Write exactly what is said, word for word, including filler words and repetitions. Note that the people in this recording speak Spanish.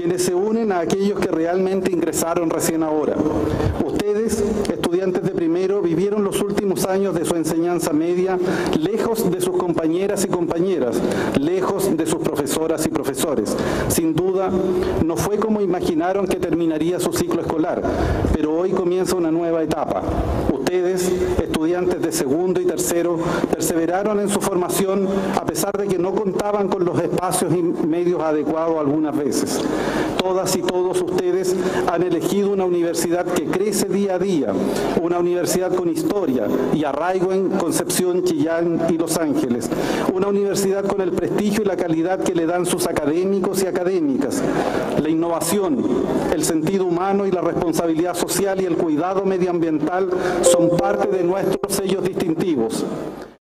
quienes se unen a aquellos que realmente ingresaron recién ahora. Ustedes, estudiantes de primero, vivieron los últimos años de su enseñanza media lejos de sus compañeras y compañeras, lejos de sus profesoras y profesores. Sin duda, no fue como imaginaron que terminaría su ciclo escolar, pero hoy comienza una nueva etapa. Ustedes, estudiantes de segundo y tercero, perseveraron en su formación a pesar de que no contaban con los espacios y medios adecuados algunas veces. Todas y todos ustedes han elegido una universidad que crece día a día, una universidad con historia y arraigo en Concepción, Chillán y Los Ángeles, una universidad con el prestigio y la calidad que le dan sus académicos y académicas. La innovación, el sentido humano y la responsabilidad social y el cuidado medioambiental son parte de nuestros sellos distintivos.